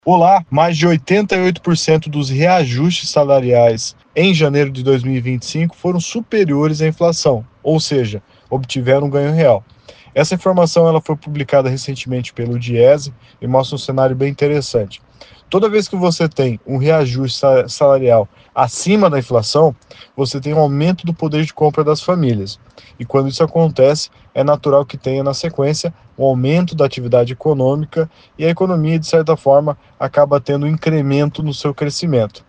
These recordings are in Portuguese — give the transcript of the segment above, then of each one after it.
Olá, mais de 88% dos reajustes salariais em janeiro de 2025 foram superiores à inflação, ou seja, obtiveram um ganho real. Essa informação ela foi publicada recentemente pelo Diese e mostra um cenário bem interessante. Toda vez que você tem um reajuste salarial acima da inflação, você tem um aumento do poder de compra das famílias. E quando isso acontece, é natural que tenha na sequência um aumento da atividade econômica e a economia, de certa forma, acaba tendo um incremento no seu crescimento.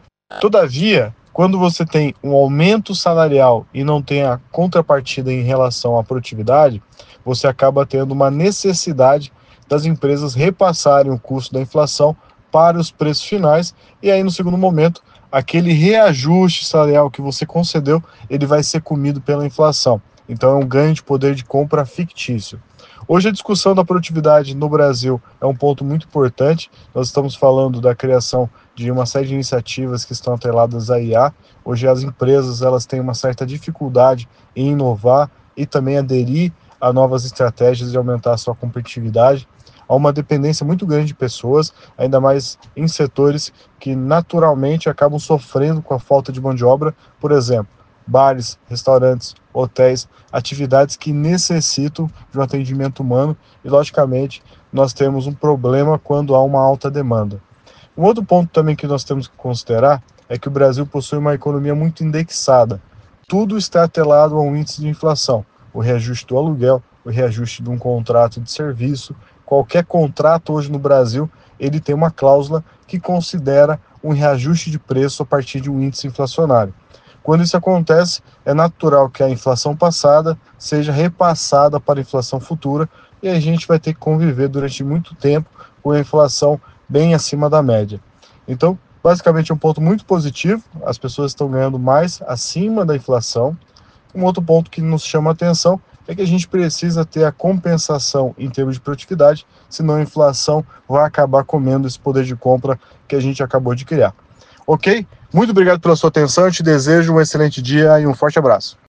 Todavia, quando você tem um aumento salarial e não tem a contrapartida em relação à produtividade, você acaba tendo uma necessidade das empresas repassarem o custo da inflação para os preços finais, e aí no segundo momento, aquele reajuste salarial que você concedeu, ele vai ser comido pela inflação. Então é um ganho de poder de compra fictício. Hoje a discussão da produtividade no Brasil é um ponto muito importante. Nós estamos falando da criação de uma série de iniciativas que estão atreladas à IA. Hoje as empresas elas têm uma certa dificuldade em inovar e também aderir a novas estratégias de aumentar a sua competitividade. Há uma dependência muito grande de pessoas, ainda mais em setores que naturalmente acabam sofrendo com a falta de mão de obra, por exemplo, bares, restaurantes, hotéis, atividades que necessitam de um atendimento humano e, logicamente, nós temos um problema quando há uma alta demanda. Um outro ponto também que nós temos que considerar é que o Brasil possui uma economia muito indexada. Tudo está atrelado a um índice de inflação. O reajuste do aluguel, o reajuste de um contrato de serviço, qualquer contrato hoje no Brasil, ele tem uma cláusula que considera um reajuste de preço a partir de um índice inflacionário. Quando isso acontece, é natural que a inflação passada seja repassada para a inflação futura e a gente vai ter que conviver durante muito tempo com a inflação bem acima da média. Então, basicamente é um ponto muito positivo, as pessoas estão ganhando mais acima da inflação. Um outro ponto que nos chama a atenção é que a gente precisa ter a compensação em termos de produtividade, senão a inflação vai acabar comendo esse poder de compra que a gente acabou de criar. Ok? Muito obrigado pela sua atenção, eu te desejo um excelente dia e um forte abraço.